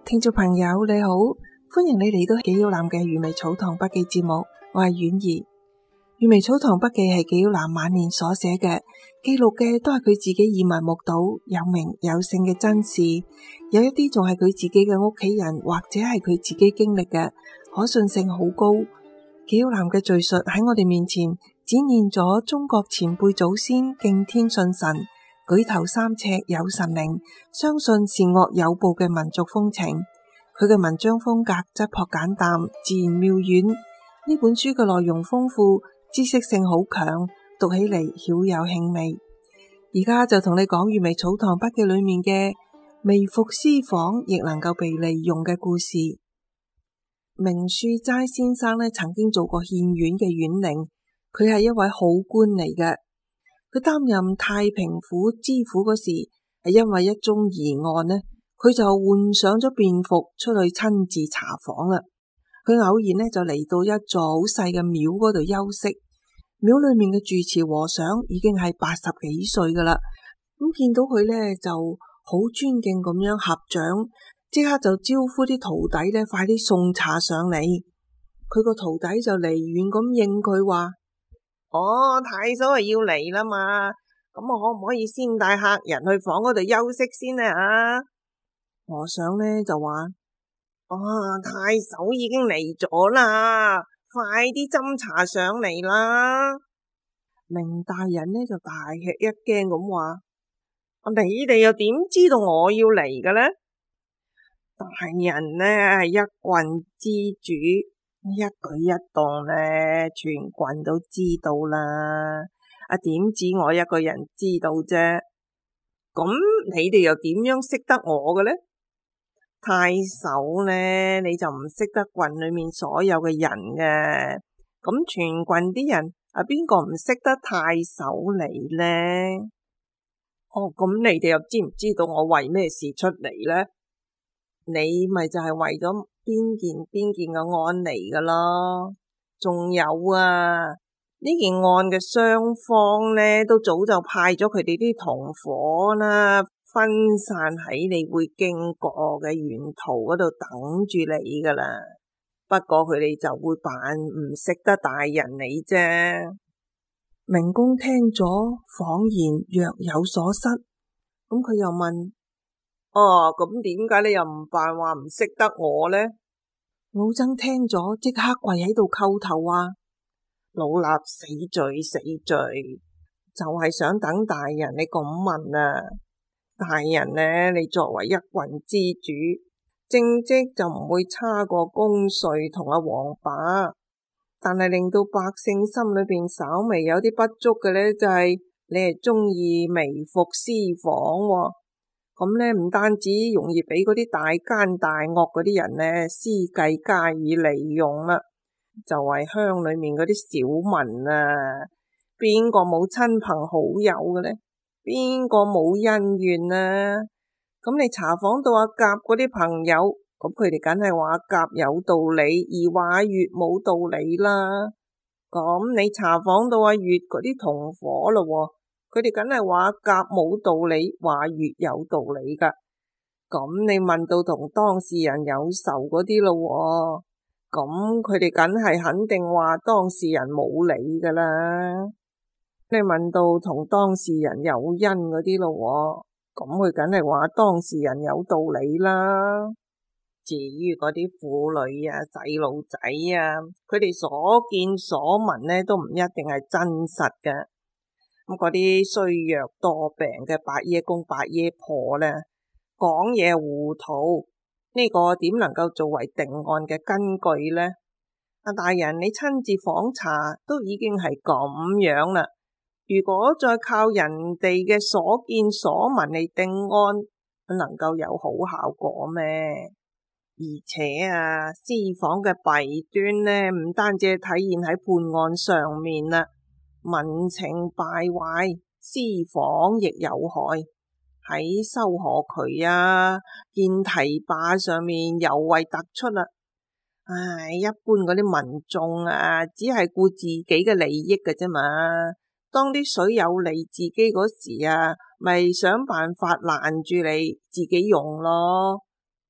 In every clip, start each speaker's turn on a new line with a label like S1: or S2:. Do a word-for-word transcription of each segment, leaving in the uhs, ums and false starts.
S1: 聽眾朋友你好，歡迎你嚟到紀曉嵐嘅魚味草堂筆記節目，我係婉兒。魚味草堂筆記係紀曉嵐晚年所寫嘅，記錄嘅都係佢自己耳聞目睹有名有姓嘅真事，有一啲仲係佢自己嘅屋企人或者係佢自己經歷嘅，可信性好高。紀曉嵐嘅敘述喺我哋面前展現咗中國前輩祖先敬天信神，舉頭三尺有神靈，相信善惡有報嘅民族風情。佢嘅文章風格質樸簡淡，自然妙遠。呢本書嘅內容豐富，知識性好強，讀起嚟曉有興味。而家就同你講魚味草堂筆記裏面嘅微服私訪亦能夠被利用嘅故事。明樹齋先生呢曾經做過縣院嘅縣令，佢係一位好官嚟嘅。佢擔任太平府知府嗰時，係因為一宗疑案呢，佢就換上咗便服出去親自查訪啦。佢偶然呢就嚟到一座好細嘅廟嗰度休息，廟裏面嘅住持和尚已經係八十幾歲噶啦。咁見到佢呢就好尊敬咁樣合掌，即刻就招呼啲徒弟呢快啲送茶上嚟。佢個徒弟就離遠咁應佢話：哦，太守係要嚟啦嘛，咁我可唔可以先帶客人去房嗰度休息先啊？和尚呢就話：哦，太守已經嚟咗啦，快啲斟茶上嚟啦。明大人呢就大吃一驚咁話：你哋又點知道我要嚟嘅呢？大人呢係一郡之主，一舉一動呢全郡都知道啦。啊，點止我一個人知道啫？咁你哋又點樣識得我嘅呢？太守呢，你就唔識得郡裏面所有嘅人嘅。咁全郡啲人啊，邊個唔識得太守嚟呢？哦，咁你哋又知唔知道我為咩事出嚟呢？你咪就係為咗邊件邊件嘅案嚟噶咯？仲有啊，呢件案嘅雙方呢，都早就派咗佢哋啲同伙啦，分散喺你會經過嘅沿途嗰度等住你噶啦。不過佢哋就會扮唔識得大人你啫。明公聽咗恍然若有所失，咁佢又問：哦，咁點解你又唔扮話唔識得我呢？老僧聽咗即刻跪喺度叩頭話：老衲死罪死罪，就係想等大人你咁問啊。大人呢，你作為一郡之主，政績就唔會差過公稅同阿王把，但係令到百姓心裏邊稍微有啲不足嘅呢，就係你係中意微服私訪喎。咁呢唔單止容易俾嗰啲大奸大惡嗰啲人呢私計加以利用啦，就係鄉裏面嗰啲小民啊，邊個冇親朋好友嘅呢？邊個冇恩怨啊？咁你查訪到阿甲嗰啲朋友，咁佢哋梗係話阿甲有道理，而話阿乙冇道理啦。咁你查訪到阿乙嗰啲同伙咯，佢哋梗係話甲冇道理，話乙有道理噶。咁你問到同當事人有仇嗰啲咯，咁佢哋梗係肯定話當事人冇理噶啦。你問到同當事人有恩嗰啲咯，咁佢梗係話當事人有道理啦。至於嗰啲婦女啊、細路仔啊，佢哋所見所聞呢，都唔一定係真實嘅。咁嗰啲衰弱多病嘅白爺公白爺婆呢，講嘢糊塗，呢個點能夠作為定案嘅根據呢？阿大人，你親自訪查都已經係咁樣啦，如果再靠人哋嘅所見所聞嚟定案，能夠有好效果咩？而且啊，私訪嘅弊端呢，唔單止係體現喺判案上面啦，民情敗壞，私訪亦有害。喺修河渠啊、建堤壩上面尤為突出啦。唉，一般嗰啲民眾啊，只係顧自己嘅利益嘅啫嘛。當啲水有利自己嗰時啊，咪想辦法攔住你自己用咯。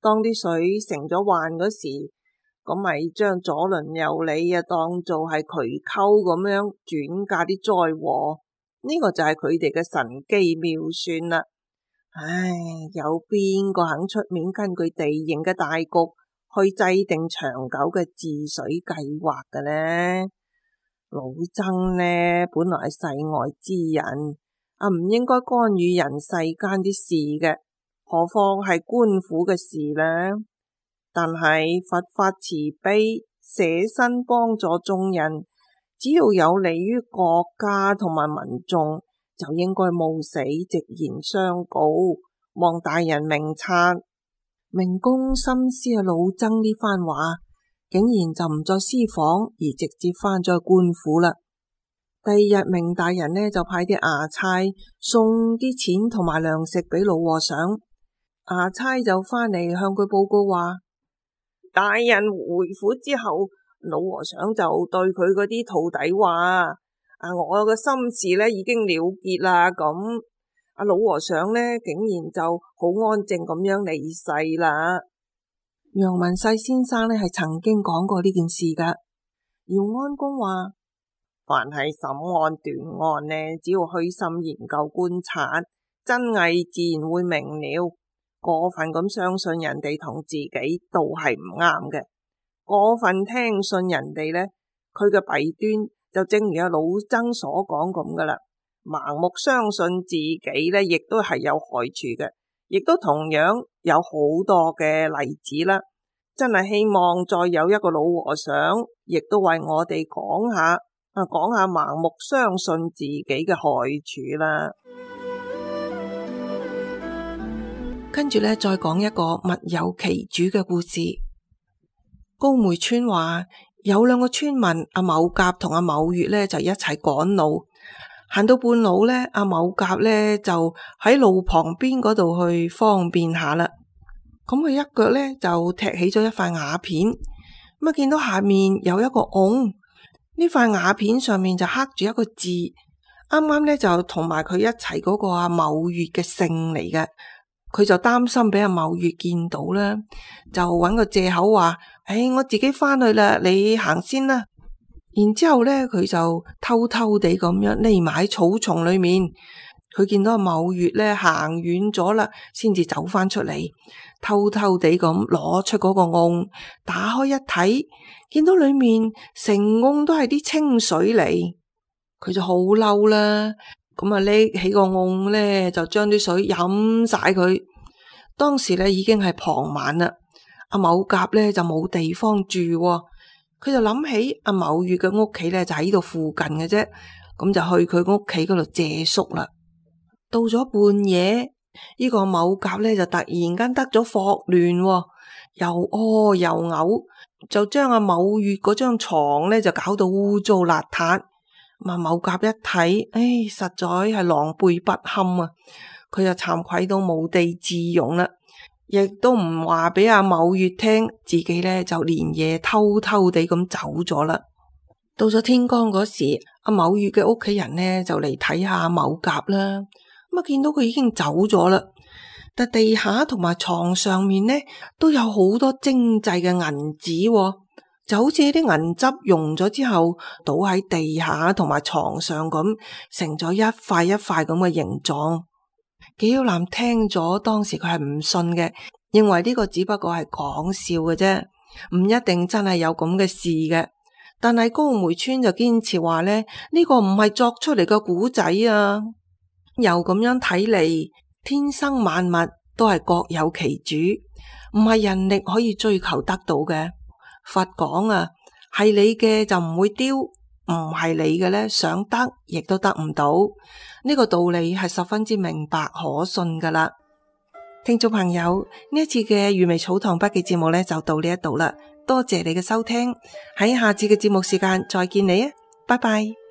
S1: 當啲水成咗患嗰時，咁咪將左鄰右里啊當做係渠溝咁樣轉嫁啲災禍，呢、這個就係佢哋嘅神機妙算啦。唉，有邊個肯出面根據地形嘅大局去制定長久嘅治水計劃嘅呢？老僧呢，本來係世外之人，啊唔應該干預人世間啲事嘅，何況係官府嘅事呢？但係佛法慈悲，捨身幫助眾人，只要有利於國家同埋民眾，就應該冒死直言相告，望大人明察。明公深思啊，老僧呢番話，竟然就唔再私訪，而直接返咗去官府啦。第二日，明大人呢就派啲衙差送啲錢同埋糧食俾老和尚。衙差就返嚟向佢報告話，大人回府之後，老和尚就對佢嗰啲徒弟話：啊，我嘅心事呢已經了結啦。咁阿老和尚呢，竟然就好安靜咁樣離世啦。楊文世先生呢係曾經講過呢件事噶。姚安公話：凡係審案斷案呢，只要虛心研究觀察，真偽自然會明了。過分咁相信人哋同自己都係唔啱嘅，過分聽信人哋呢，佢嘅弊端就正如阿老僧所講咁噶啦。盲目相信自己呢，亦都係有害處嘅，亦都同樣有好多嘅例子啦。真係希望再有一個老和尚，亦都為我哋講下啊，講下盲目相信自己嘅害處啦。跟住呢，再講一個物有其主嘅故事。高梅村話有兩個村民，阿某甲同阿某月呢，就一齊趕路。行到半路呢，阿某甲呢就喺路旁邊嗰度去方便下啦。咁佢一腳呢就踢起咗一塊瓦片，咁啊見到下面有一個甕，呢塊瓦片上面就刻住一個字，啱啱呢就同埋佢一齊嗰個阿某月嘅姓嚟嘅。佢就擔心俾阿某月見到啦，就揾個借口話：唉，我自己返去啦，你行先啦。然之後咧，佢就偷偷地咁樣匿埋喺草叢裏面。佢見到阿某月咧行遠咗啦，先至走翻出嚟，偷偷地咁攞出嗰個甕，打開一睇，見到裏面成甕都係啲清水嚟。佢就好嬲啦，咁啊拎起個甕咧，就將啲水飲晒佢。當時咧已經係傍晚啦，阿某甲咧就冇地方住，佢就諗起阿某月嘅屋企咧就喺度附近嘅啫，咁就去佢屋企嗰度借宿啦。到咗半夜，呢、這個某甲咧就突然間得咗霍亂，又屙又嘔，就將阿某月嗰張床咧就搞到污糟邋遢。咁某甲一睇，唉，實在係狼狽不堪啊！佢就慚愧到無地自容啦，亦都唔話俾阿某月聽，自己咧就連夜偷偷地咁走咗啦。到咗天光嗰時，阿某月嘅屋企人呢就嚟睇下阿某甲啦。咁啊見到佢已經走咗啦，但地下同埋床上面呢都有好多精製嘅銀紙，就好似啲銀汁溶咗之後倒喺地下同埋床上咁，成咗一塊一塊咁嘅形狀。紀曉嵐聽咗，當時佢係唔信嘅，認為呢個只不過係講笑嘅啫，唔一定真係有咁嘅事嘅。但係高梅村就堅持話咧，呢個唔係作出嚟嘅古仔啊。又咁樣睇嚟，天生萬物都係各有其主，唔係人力可以追求得到嘅。佛講啊，係你嘅就唔會丟，唔係你嘅咧，想得亦都得唔到。呢個道理係十分之明白可信噶啦。聽眾朋友，呢一次嘅粵微草堂筆記節目咧就到呢一度啦，多謝你嘅收聽，喺下次嘅節目時間再見你啊，拜拜。